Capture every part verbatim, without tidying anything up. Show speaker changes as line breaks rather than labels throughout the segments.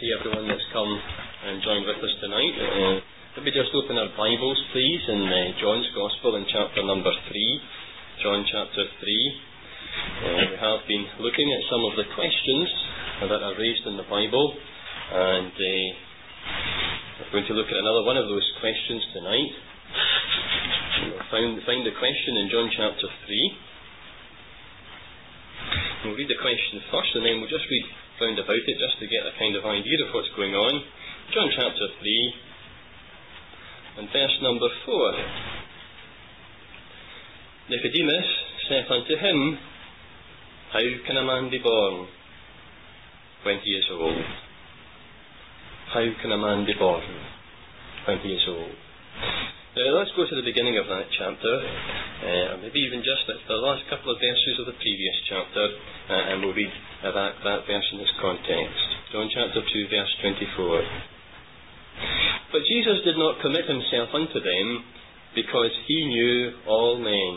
see everyone that's come and joined with us tonight. Uh, let me just open our Bibles, please, in uh, John's Gospel in chapter number three. John chapter three. Uh, we have been looking at some of the questions that are raised in the Bible, and uh, we're going to look at another one of those questions tonight. We'll find, find the question in John chapter three. We'll read the question first, and then we'll just read round about it just to get a kind of idea of what's going on. John chapter three and verse number four. Nicodemus saith unto him, How can a man be born when he is old? How can a man be born when he is old? Now let's go to the beginning of that chapter, uh, or maybe even just at the last couple of verses of the previous chapter, uh, and we'll read uh, that, that verse in its context. John chapter two, verse twenty-four. But Jesus did not commit himself unto them, because he knew all men,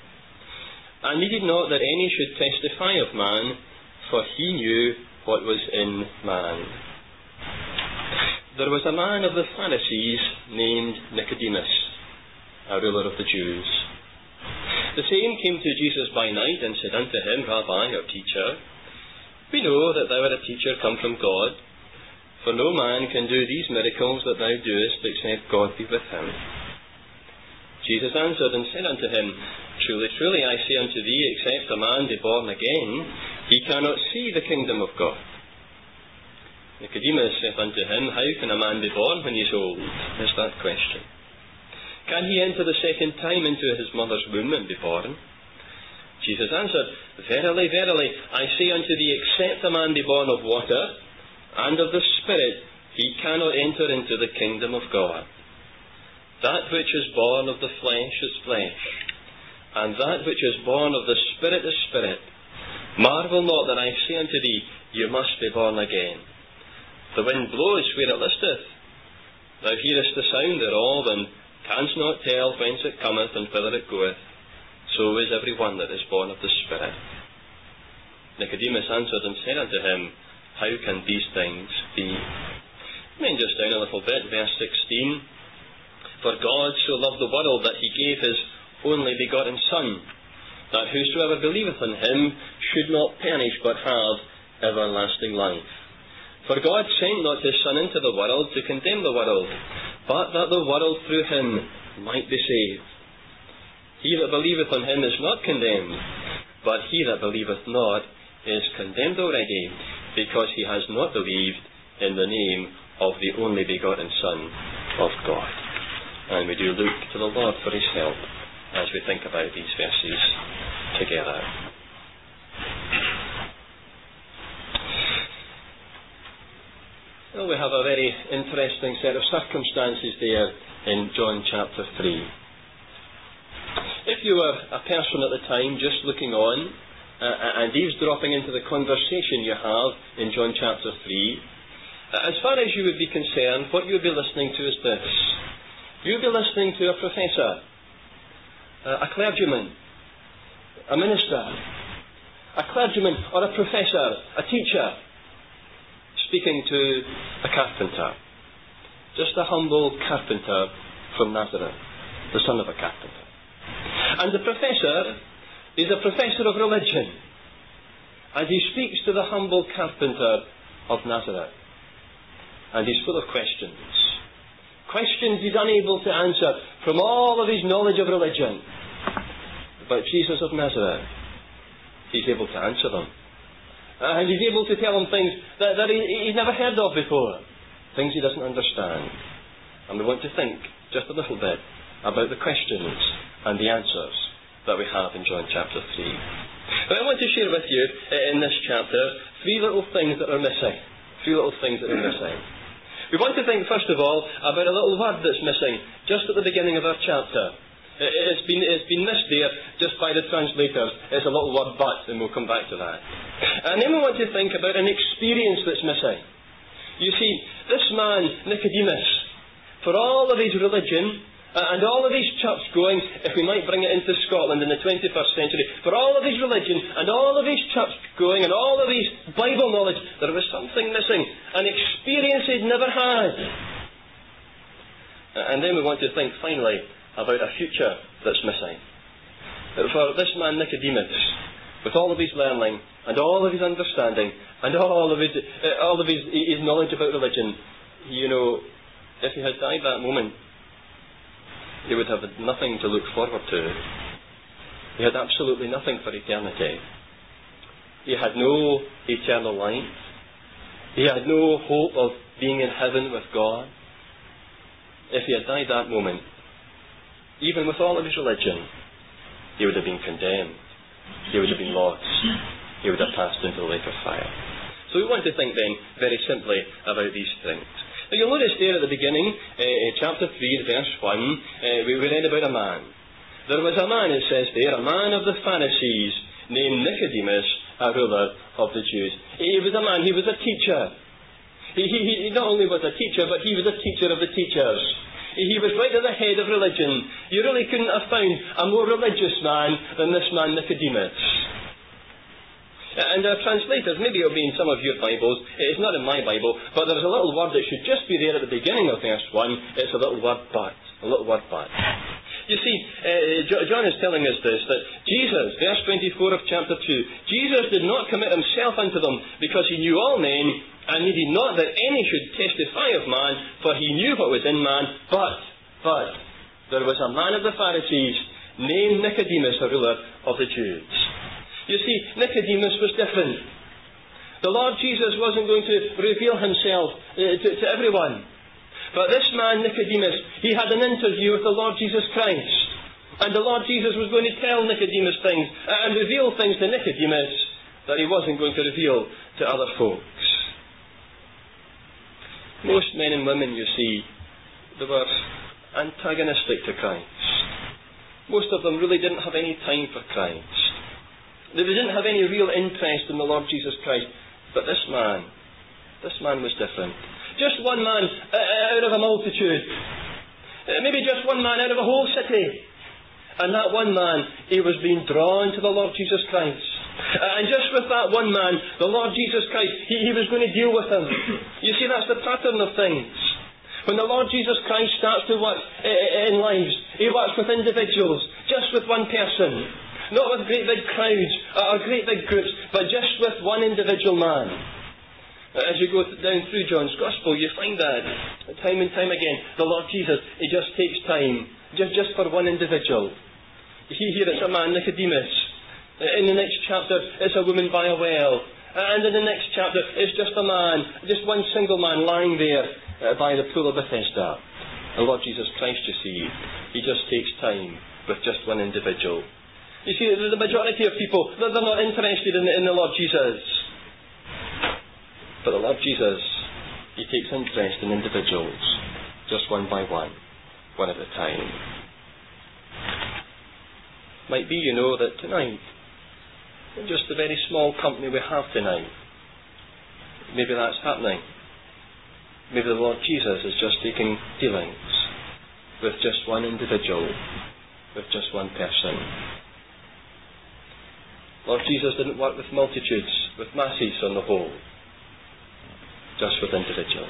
and needed not that any should testify of man, for he knew what was in man. There was a man of the Pharisees named Nicodemus, a ruler of the Jews. The same came to Jesus by night, and said unto him, Rabbi, or teacher, we know that thou art a teacher come from God, for no man can do these miracles that thou doest, except God be with him. Jesus answered and said unto him, Truly, truly, I say unto thee, except a man be born again, he cannot see the kingdom of God. Nicodemus saith unto him, How can a man be born when he is old? Is that question. Can he enter the second time into his mother's womb and be born? Jesus answered, Verily, verily, I say unto thee, except a man be born of water and of the Spirit, he cannot enter into the kingdom of God. That which is born of the flesh is flesh, and that which is born of the Spirit is spirit. Marvel not that I say unto thee, You must be born again. The wind blows where it listeth. Thou hearest the sound thereof, and canst not tell whence it cometh and whither it goeth. So is every one that is born of the Spirit. Nicodemus answered and said unto him, How can these things be? Then just down a little bit, verse sixteen. For God so loved the world that he gave his only begotten Son, that whosoever believeth in him should not perish but have everlasting life. For God sent not his Son into the world to condemn the world, but that the world through him might be saved. He that believeth on him is not condemned, but he that believeth not is condemned already, because he has not believed in the name of the only begotten Son of God. And we do look to the Lord for his help as we think about these verses together. Well, we have a very interesting set of circumstances there in John chapter three. If you were a person at the time just looking on uh, and eavesdropping into the conversation you have in John chapter three, uh, as far as you would be concerned, what you would be listening to is this. You would be listening to a professor, uh, a clergyman, a minister, a clergyman or a professor, a teacher, speaking to a carpenter, just a humble carpenter from Nazareth, the son of a carpenter. And the professor is a professor of religion, and he speaks to the humble carpenter of Nazareth, and he's full of questions. Questions he's unable to answer from all of his knowledge of religion. But Jesus of Nazareth, he's able to answer them. Uh, and he's able to tell him things that, that he, he's never heard of before. Things he doesn't understand. And we want to think just a little bit about the questions and the answers that we have in John chapter three. But I want to share with you uh, in this chapter three little things that are missing. Three little things that are missing. We want to think first of all about a little word that's missing just at the beginning of our chapter. It's been, it's been missed there just by the translators. It's a little word but, and we'll come back to that. And then we want to think about an experience that's missing. You see, this man, Nicodemus, for all of his religion And all of these church-going, if we might bring it into Scotland in the twenty-first century, for all of his religion and all of his church-going and all of his Bible knowledge, there was something missing, an experience he'd never had. And then we want to think finally about a future that's missing. For this man Nicodemus, with all of his learning and all of his understanding and all of his uh, all of his, his knowledge about religion, you know, if he had died that moment, he would have nothing to look forward to. He had absolutely nothing for eternity. He had no eternal life. He had no hope of being in heaven with God. If he had died that moment, even with all of his religion, he would have been condemned. He would have been lost. He would have passed into the lake of fire. So we want to think then very simply about these things. Now you'll notice there at the beginning, uh, chapter three, verse one, uh, we read about a man. There was a man, it says there, a man of the Pharisees, named Nicodemus, a ruler of the Jews. He was a man, he was a teacher. He, he, he not only was a teacher, but he was a teacher of the teachers. He was right at the head of religion. You really couldn't have found a more religious man than this man Nicodemus. And our translators, maybe it'll be in some of your Bibles, it's not in my Bible, but there's a little word that should just be there at the beginning of verse one. It's a little word but. A little word but. You see, uh, John is telling us this, that Jesus, verse twenty-four of chapter two, Jesus did not commit himself unto them because he knew all men, and needed not that any should testify of man, for he knew what was in man, but, but, there was a man of the Pharisees named Nicodemus, a ruler of the Jews. You see, Nicodemus was different. The Lord Jesus wasn't going to reveal himself uh, to, to everyone. But this man, Nicodemus, he had an interview with the Lord Jesus Christ. And the Lord Jesus was going to tell Nicodemus things and reveal things to Nicodemus that he wasn't going to reveal to other folks. Most men and women, you see, they were antagonistic to Christ. Most of them really didn't have any time for Christ. They didn't have any real interest in the Lord Jesus Christ. But this man, this man was different. Just one man uh, out of a multitude. Uh, maybe just one man out of a whole city. And that one man, he was being drawn to the Lord Jesus Christ. Uh, and just with that one man, the Lord Jesus Christ, he, he was going to deal with him. You see, that's the pattern of things. When the Lord Jesus Christ starts to work uh, in lives, he works with individuals, just with one person. Not with great big crowds or great big groups, but just with one individual man. As you go down through John's Gospel, you find that time and time again, the Lord Jesus, he just takes time, just, just for one individual. Here it's a man, Nicodemus. In the next chapter, it's a woman by a well. And in the next chapter, it's just a man, just one single man lying there by the pool of Bethesda. The Lord Jesus Christ, you see, he just takes time with just one individual. You see, the majority of people, they're not interested in, in the Lord Jesus. But the Lord Jesus, he takes interest in individuals, just one by one, one at a time. Might be, you know, that tonight, in just the very small company we have tonight, maybe that's happening. Maybe the Lord Jesus is just taking dealings with just one individual, with just one person. Lord Jesus didn't work with multitudes, with masses on the whole, just with individuals.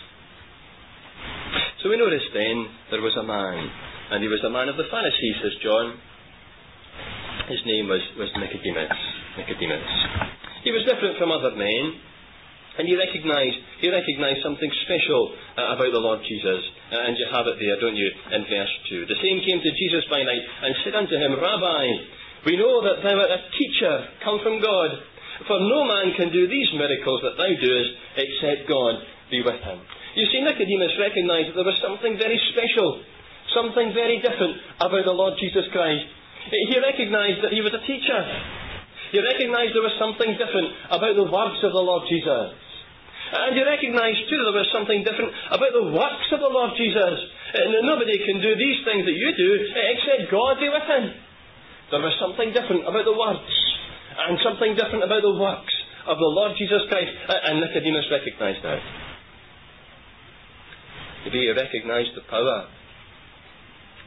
So we notice then there was a man, and he was a man of the Pharisees, says John. His name was, was Nicodemus. Nicodemus. He was different from other men, and he recognised he recognised something special uh, about the Lord Jesus. Uh, and you have it there, don't you, in verse two. The same came to Jesus by night and said unto him, Rabbi, we know that thou art a teacher come from God, for no man can do these miracles that thou doest, except God be with him. You see, Nicodemus recognised that there was something very special, something very different about the Lord Jesus Christ. He recognised that he was a teacher. He recognised there was something different about the works of the Lord Jesus. And he recognised too there was something different about the works of the Lord Jesus. And nobody can do these things that you do except God be with him. There was something different about the words, and something different about the works of the Lord Jesus Christ, and Nicodemus recognised that. Maybe he recognised the power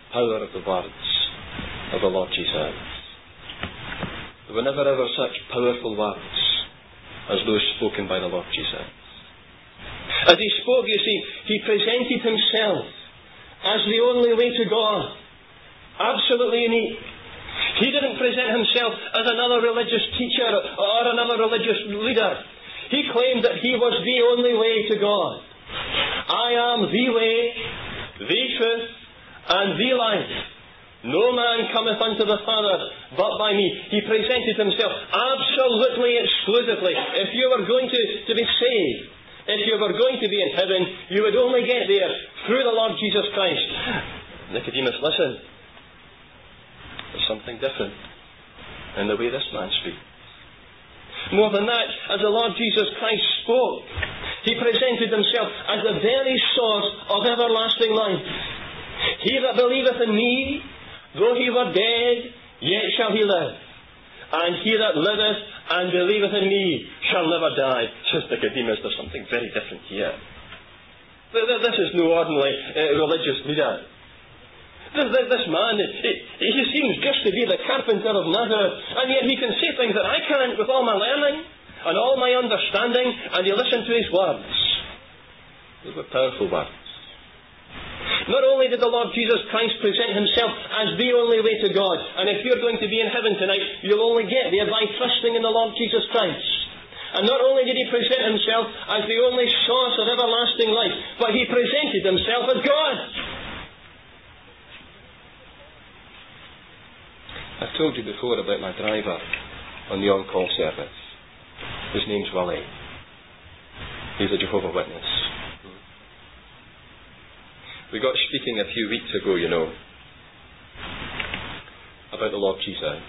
power of the words of the Lord Jesus. There were never ever such powerful words as those spoken by the Lord Jesus. As he spoke, you see, he presented himself as the only way to God. Absolutely unique. He didn't present himself as another religious teacher or another religious leader. He claimed that he was the only way to God. I am the way, the truth, and the life. No man cometh unto the Father but by me. He presented himself absolutely, exclusively. If you were going to, to be saved, if you were going to be in heaven, you would only get there through the Lord Jesus Christ. Nicodemus, listen. There's something different in the way this man speaks. More than that, as the Lord Jesus Christ spoke, he presented himself as the very source of everlasting life. He that believeth in me, though he were dead, yet shall he live. And he that liveth and believeth in me shall never die. Says Nicodemus, there's something very different here. This is no ordinary uh, religious leader. This, this man, he, he seems just to be the carpenter of Nazareth, and yet he can say things that I can't with all my learning and all my understanding, and you listen to his words. Those were powerful words. Not only did the Lord Jesus Christ present himself as the only way to God, and if you're going to be in heaven tonight, you'll only get there by trusting in the Lord Jesus Christ. And not only did he present himself as the only source of everlasting life, but he presented himself as God. I've told you before about my driver on the on-call service. His name's Willie. He's a Jehovah's Witness. We got speaking a few weeks ago, you know, about the Lord Jesus.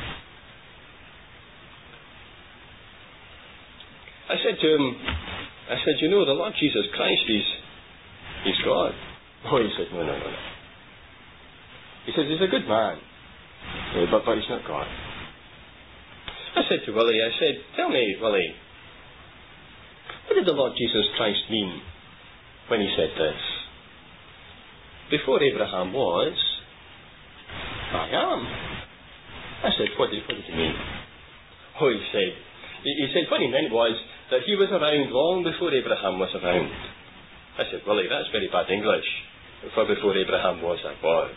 I said to him, I said, you know, the Lord Jesus Christ, he's, he's God. Oh, he said, no, no, no, no. He says, he's a good man. Uh, but, but he's not God. I said to Willie, I said, tell me, Willie, what did the Lord Jesus Christ mean when he said this? Before Abraham was, I am. I said, what did, what did he mean? Oh, he said, he, he said what he meant was that he was around long before Abraham was around. I said, Willie, that's very bad English. For before Abraham was, I was.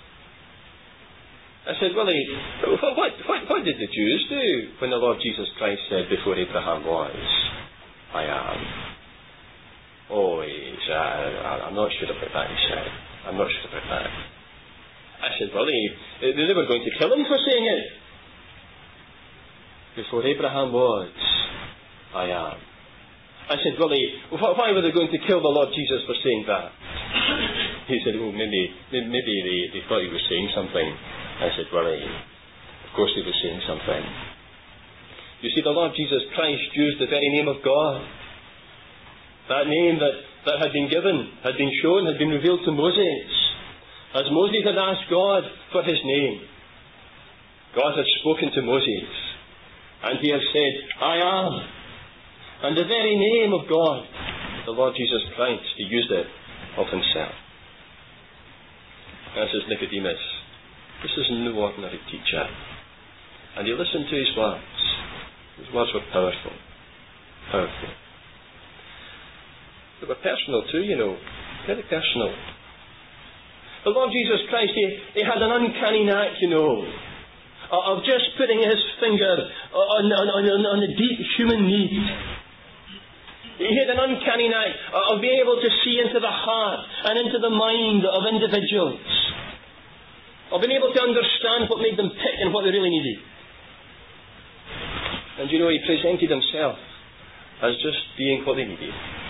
I said, Willie, what, what, what, what did the Jews do when the Lord Jesus Christ said, before Abraham was, I am? Oh, he said, I, I'm not sure about that, he said. I'm not sure about that. I said, Willie, they were going to kill him for saying it. Before Abraham was, I am. I said, Willie, why were they going to kill the Lord Jesus for saying that? He said, oh, maybe, maybe they, they thought he was saying something. I said, Willie, of course he was saying something. You see, the Lord Jesus Christ used the very name of God. That name that, that had been given, had been shown, had been revealed to Moses. As Moses had asked God for his name, God had spoken to Moses. And he has said, I am. And the very name of God, the Lord Jesus Christ, he used it of himself. And says Nicodemus, this is no ordinary teacher. And you listen to his words. His words were powerful. Powerful. They were personal too, you know. Very personal. The Lord Jesus Christ, he, he had an uncanny knack, you know, of just putting his finger on, on, on, on the deep human need. He had an uncanny knack of being able to see into the heart and into the mind of individuals. Of being able to understand what made them tick and what they really needed. And you know, he presented himself as just being what they needed.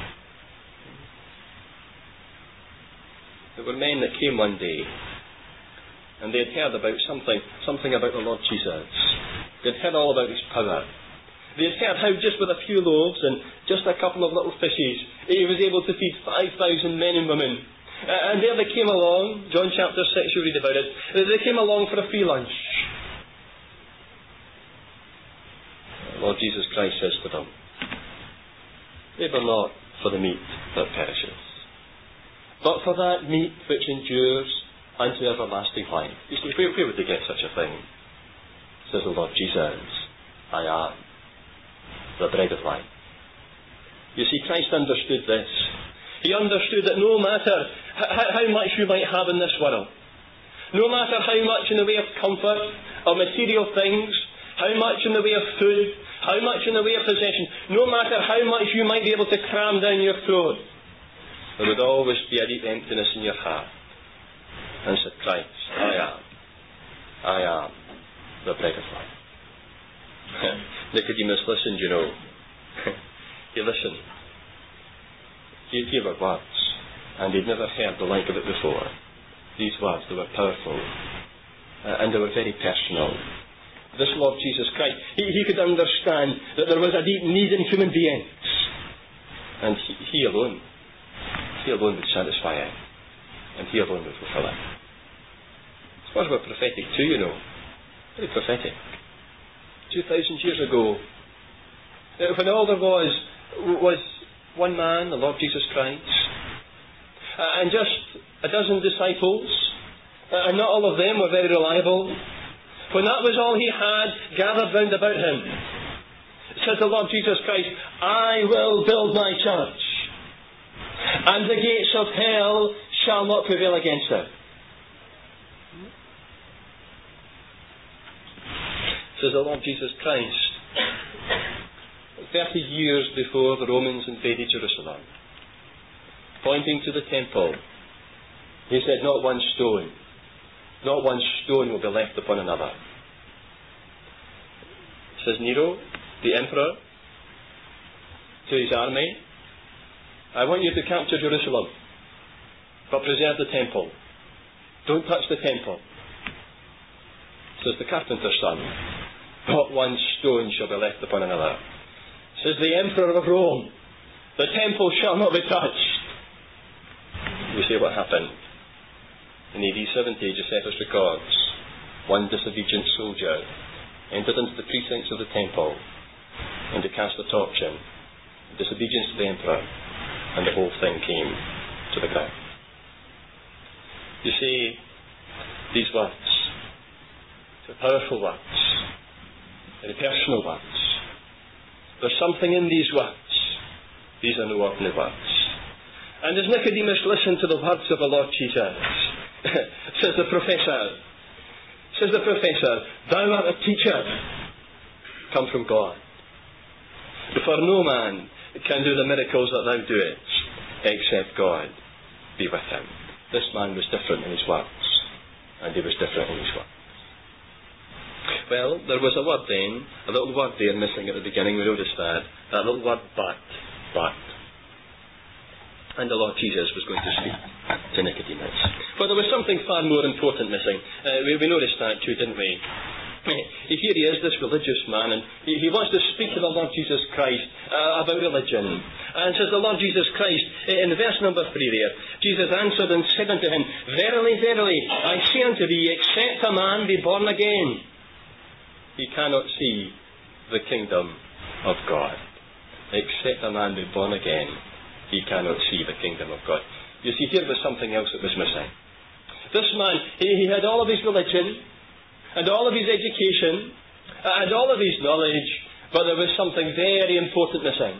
There were men that came one day and they had heard about something, something about the Lord Jesus. They'd heard all about his power. They had heard how just with a few loaves and just a couple of little fishes, he was able to feed five thousand men and women. Uh, and there they came along, John chapter six, you read about it, they came along for a free lunch. Lord Jesus Christ says to them, labour not for the meat that perishes, but for that meat which endures unto everlasting life. You see, where, where would they get such a thing? Says the Lord Jesus, I am the bread of life. You see, Christ understood this. He understood that no matter how, how much you might have in this world, no matter how much in the way of comfort, of material things, how much in the way of food, how much in the way of possession, no matter how much you might be able to cram down your throat, there would always be a deep emptiness in your heart. And said, Christ, I am, I am the bread of life. Nicodemus listened, you know. He listened. He, he were words, and he'd never heard the like of it before. These words, they were powerful, uh, and they were very personal. This Lord Jesus Christ, he, he could understand that there was a deep need in human beings, and he, he alone, he alone would satisfy it, and he alone would fulfill it. These words were prophetic too, you know, very prophetic. Two thousand years ago, when all there was was one man, the Lord Jesus Christ, uh, and just a dozen disciples, uh, and not all of them were very reliable. When that was all he had gathered round about him, says the Lord Jesus Christ, I will build my church, and the gates of hell shall not prevail against it. Says the Lord Jesus Christ, thirty years before the Romans invaded Jerusalem, pointing to the temple, he said, not one stone, not one stone will be left upon another. Says Nero, the emperor, to his army, I want you to capture Jerusalem, but preserve the temple. Don't touch the temple. Says the carpenter's son, not one stone shall be left upon another. Says the Emperor of Rome, the temple shall not be touched. You see what happened. In A D seventy, Josephus records, one disobedient soldier entered into the precincts of the temple and he cast a torch in, in disobedience to the Emperor, and the whole thing came to the ground. You see, these words, they're powerful words, very personal words. There's something in these words. These are no ordinary words. And as Nicodemus listened to the words of the Lord Jesus, says the professor, says the professor, thou art a teacher, come from God. For no man can do the miracles that thou doest, except God be with him. This man was different in his words, and he was different in his words. Well, there was a word then, a little word there missing at the beginning, we noticed that. That little word, but, but. And the Lord Jesus was going to speak to Nicodemus. But there was something far more important missing. Uh, we, we noticed that too, didn't we? Here he is, this religious man, and he, he wants to speak to the Lord Jesus Christ uh, about religion. And says the Lord Jesus Christ, in verse number three there, Jesus answered and said unto him, Verily, verily, I say unto thee, except a man be born again, he cannot see the kingdom of God. Except a man be born again, he cannot see the kingdom of God. You see, here was something else that was missing. This man, he, he had all of his religion, and all of his education, and all of his knowledge, but there was something very important missing.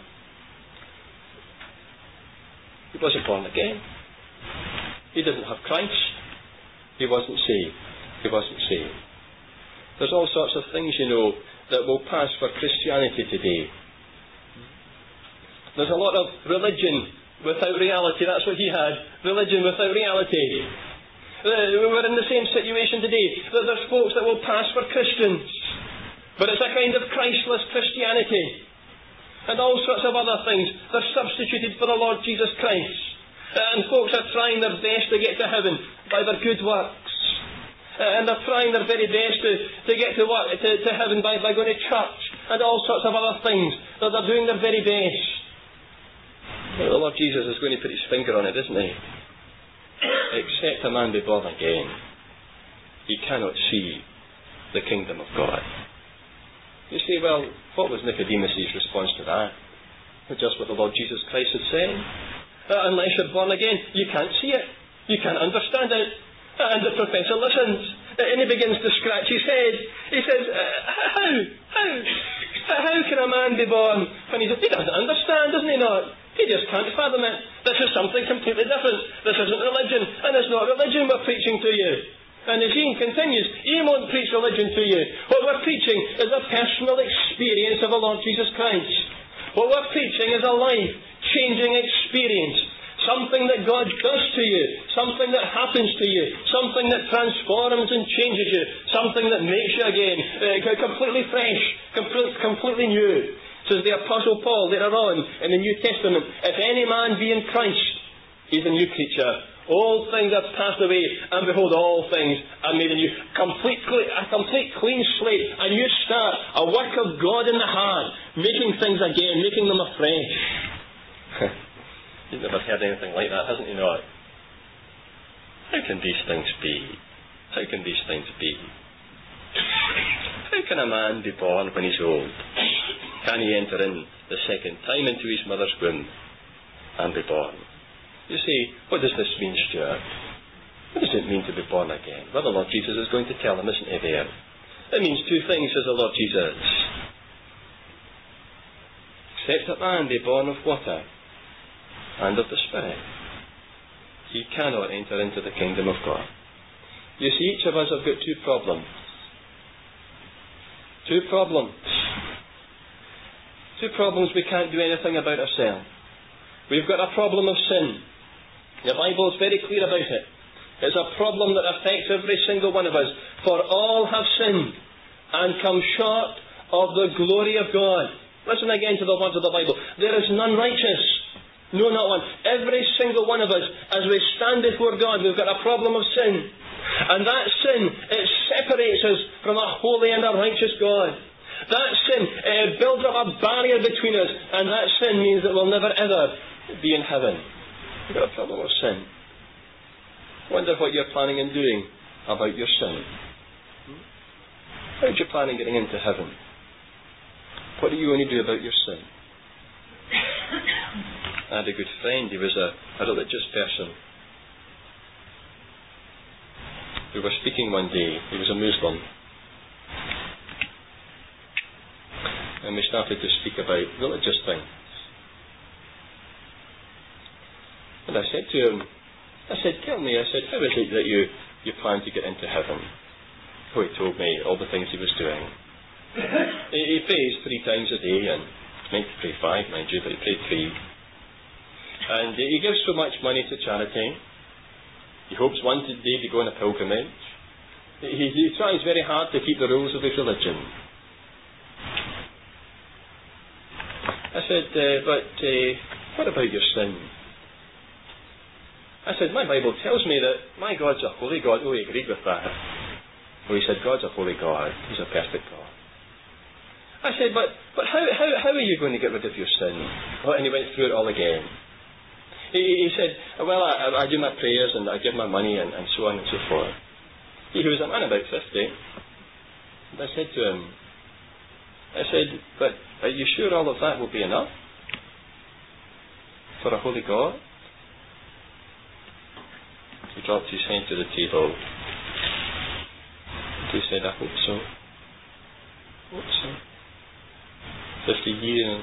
He wasn't born again. He didn't have Christ. He wasn't saved. He wasn't saved. There's all sorts of things, you know, that will pass for Christianity today. There's a lot of religion without reality. That's what he had. Religion without reality. We're in the same situation today. There's folks that will pass for Christians, but it's a kind of Christless Christianity. And all sorts of other things. They're substituted for the Lord Jesus Christ. And folks are trying their best to get to heaven by their good works. And they're trying their very best to, to get to, work, to, to heaven by, by going to church and all sorts of other things. That they're doing their very best. But the Lord Jesus is going to put his finger on it, isn't he? Except a man be born again, he cannot see the kingdom of God. You say, well, what was Nicodemus' response to that? Just what the Lord Jesus Christ had said. Uh, unless you're born again, you can't see it. You can't understand it. And the professor listens, and he begins to scratch his head. He says, how? How? How can a man be born when he, he doesn't understand, doesn't he not? He just can't fathom it. This is something completely different. This isn't religion, and it's not religion we're preaching to you. And as Ian continues, Ian won't preach religion to you. What we're preaching is a personal experience of the Lord Jesus Christ. What we're preaching is a life-changing experience. Something that God does to you. Something that happens to you. Something that transforms and changes you. Something that makes you again uh, completely fresh, complete, completely new. Says the Apostle Paul later on in the New Testament, if any man be in Christ, he's a new creature. All things have passed away, and behold, all things are made anew. Complete, a complete clean slate, a new start, a work of God in the heart, making things again, making them afresh. He's never heard anything like that, hasn't he not? How can these things be? How can these things be? How can a man be born when he's old? Can he enter in the second time into his mother's womb and be born? You see, what does this mean, Stuart? What does it mean to be born again? Well, the Lord Jesus is going to tell him, isn't he, there? It means two things, says the Lord Jesus. Except a man be born of water and of the Spirit, he cannot enter into the kingdom of God. You see, each of us have got two problems. Two problems. Two problems we can't do anything about ourselves. We've got a problem of sin. The Bible is very clear about it. It's a problem that affects every single one of us. For all have sinned and come short of the glory of God. Listen again to the words of the Bible. There is none righteous. No, not one. Every single one of us, as we stand before God, we've got a problem of sin. And that sin, it separates us from a holy and a righteous God. That sin uh, builds up a barrier between us, and that sin means that we'll never ever be in heaven. You've got a problem of sin. Wonder what you're planning on doing about your sin. How do you plan on getting into heaven? What are you going to do about your sin? I had a good friend, he was a, a religious person. We were speaking one day, he was a Muslim. And we started to speak about religious things. And I said to him, I said, tell me, I said, how is it that you, you plan to get into heaven? Oh, he told me all the things he was doing. he, he prays three times a day, and meant to pray five, mind you, but he prayed three. And he gives so much money to charity. He hopes one day to go on a pilgrimage. He, he tries very hard to keep the rules of his religion. I said, uh, but uh, what about your sin? I said, my Bible tells me that my God's a holy God. Oh, he agreed with that. Oh, he said, God's a holy God. He's a perfect God. I said, but but how, how, how are you going to get rid of your sin? Oh, and he went through it all again. He, he said, well, I, I do my prayers and I give my money and, and so on and so forth. He was a man about fifty. And I said to him, I said, but are you sure all of that will be enough for a holy God? He dropped his head to the table. He said, I hope so. Hope so. Fifty years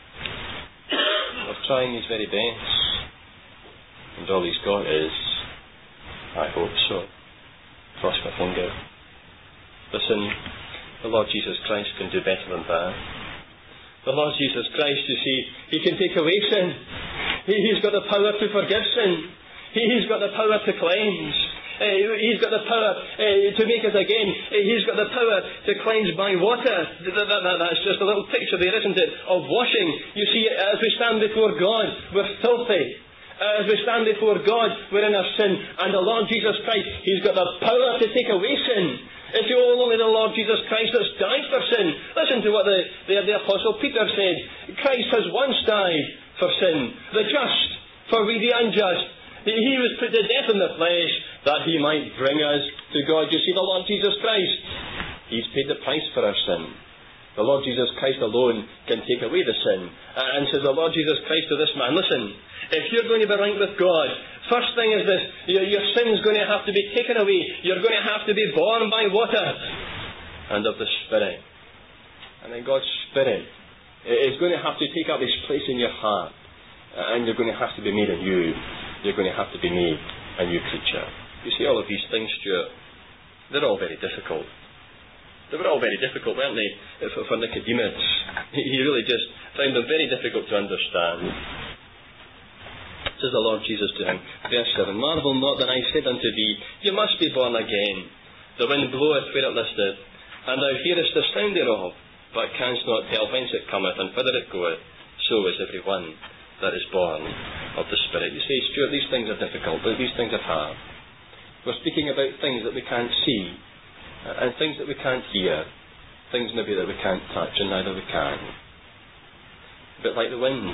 of trying his very best, and all he's got is, I hope so. Cross my finger. Listen, the Lord Jesus Christ can do better than that. The Lord Jesus Christ, you see, he can take away sin. He, he's got the power to forgive sin. He, he's got the power to cleanse. Uh, he's got the power uh, to make us again. Uh, he's got the power to cleanse by water. That, that, that, that's just a little picture there, isn't it, of washing. You see, as we stand before God, we're filthy. Uh, as we stand before God, we're in our sin. And the Lord Jesus Christ, he's got the power to take away sin. It's only the Lord Jesus Christ that's died for sin. Listen to what the, the, the Apostle Peter said. Christ has once died for sin, the just for we the unjust. He was put to death in the flesh that he might bring us to God. You see, the Lord Jesus Christ, he's paid the price for our sin. The Lord Jesus Christ alone can take away the sin. And says the Lord Jesus Christ to this man, listen, if you're going to be right with God, first thing is this, your, your sin's going to have to be taken away. You're going to have to be born by water and of the Spirit. And then God's Spirit is going to have to take up His place in your heart. And you're going to have to be made anew. You're going to have to be made a new creature. You see, all of these things, Stuart, they're all very difficult. They were all very difficult, weren't they, for, for Nicodemus? He really just found them very difficult to understand. Says the Lord Jesus to him, verse seven, marvel not that I said unto thee, you must be born again. The wind bloweth where it listeth, and thou hearest the sound thereof, but canst not tell whence it cometh and whither it goeth. So is every one that is born of the Spirit. You say, Stuart, these things are difficult, but these things are hard. We're speaking about things that we can't see, and things that we can't hear, things maybe that we can't touch, and neither we can. A bit like the wind.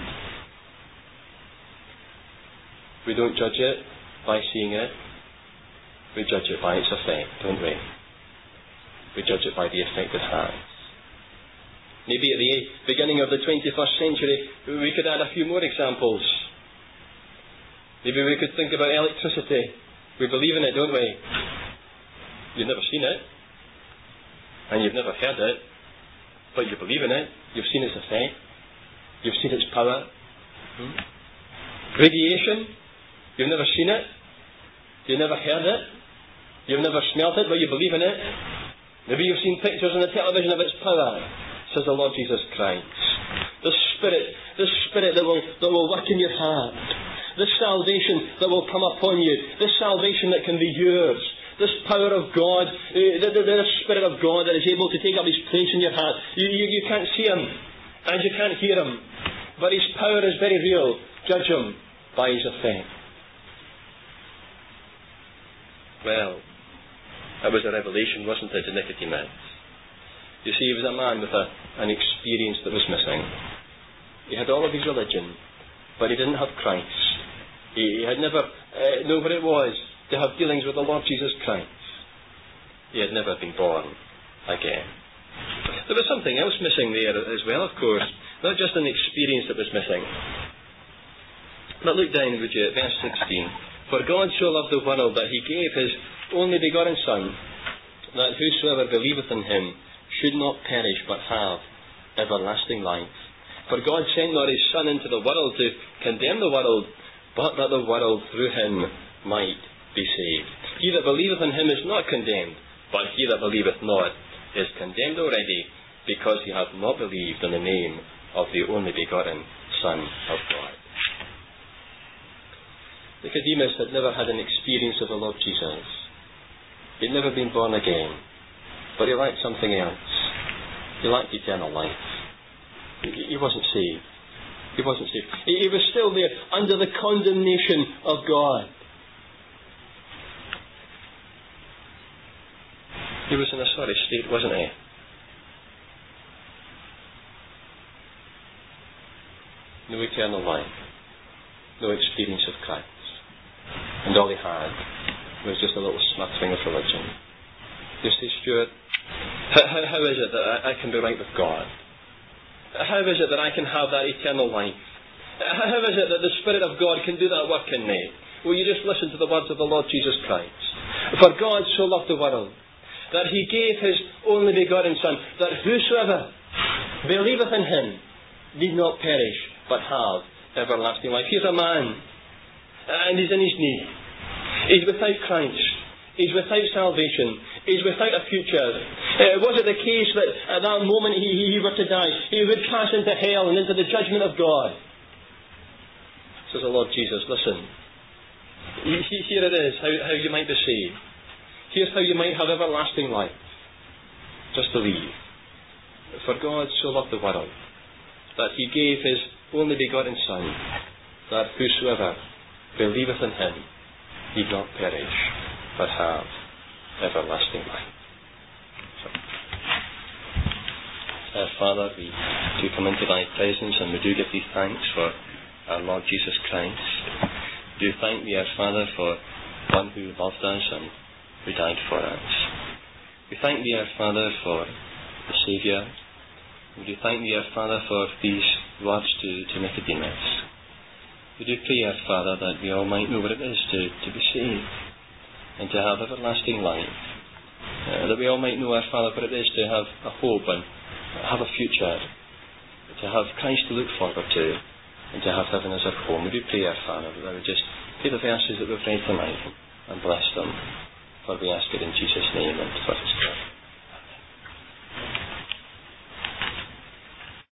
We don't judge it by seeing it. We judge it by its effect, don't we? We judge it by the effect it has. Maybe at the beginning of the twenty-first century, we could add a few more examples. Maybe we could think about electricity. We believe in it, don't we? You've never seen it. And you've never heard it, but you believe in it. You've seen its effect. You've seen its power. Hmm? Radiation, you've never seen it. You've never heard it. You've never smelt it, but you believe in it. Maybe you've seen pictures on the television of its power, says the Lord Jesus Christ. The Spirit, the Spirit that will, that will work in your heart. The salvation that will come upon you. The salvation that can be yours. This power of God, uh, the, the, the Spirit of God that is able to take up His place in your heart. You, you, you can't see Him, and you can't hear Him, but His power is very real. Judge Him by His effect. Well, that was a revelation, wasn't it, to Nicodemus? You see, he was a man with a, an experience that was missing. He had all of his religion, but he didn't have Christ. He, he had never uh, known what it was to have dealings with the Lord Jesus Christ. He had never been born again. There was something else missing there as well, of course. Not just an experience that was missing. But look down, would you, at verse sixteen. For God so loved the world that He gave His only begotten Son, that whosoever believeth in Him should not perish but have everlasting life. For God sent not His Son into the world to condemn the world, but that the world through Him might be saved. He that believeth in Him is not condemned, but he that believeth not is condemned already, because he hath not believed in the name of the only begotten Son of God. Nicodemus had never had an experience of the Lord Jesus. He had never been born again, but he lacked something else. He lacked eternal life. He, he wasn't saved. He wasn't saved. He, he was still there under the condemnation of God. He was in a sorry state, wasn't he? No eternal life. No experience of Christ. And all he had was just a little smattering of religion. You see, Stuart, how, how is it that I, I can be right with God? How is it that I can have that eternal life? How is it that the Spirit of God can do that work in me? Will you just listen to the words of the Lord Jesus Christ? For God so loved the world, that He gave His only begotten Son, that whosoever believeth in Him need not perish, but have everlasting life. Here's a man, and he's in his need. He's without Christ. He's without salvation. He's without a future. Uh, was it the case that at that moment he, he were to die, he would pass into hell and into the judgment of God? Says the Lord Jesus, listen, here it is, how, how you might be saved. Here's how you might have everlasting life. Just believe. For God so loved the world, that He gave His only begotten Son, that whosoever believeth in Him need not perish, but have everlasting life. So, uh, Father, we do come into Thy presence, and we do give Thee thanks for our Lord Jesus Christ. We do thank Thee, our Father, for one who loved us and who died for us. We thank Thee, our Father, for the Saviour. Would you thank me, our Father, for these words to, to Nicodemus? We do pray, our Father, that we all might know what it is to, to be saved and to have everlasting life. Uh, that we all might know, our Father, what it is to have a hope and have a future, to have Christ to look forward to, and to have heaven as our home. We do pray, our Father, that I would just take the verses that we've read tonight and bless them, for we ask it in Jesus' name.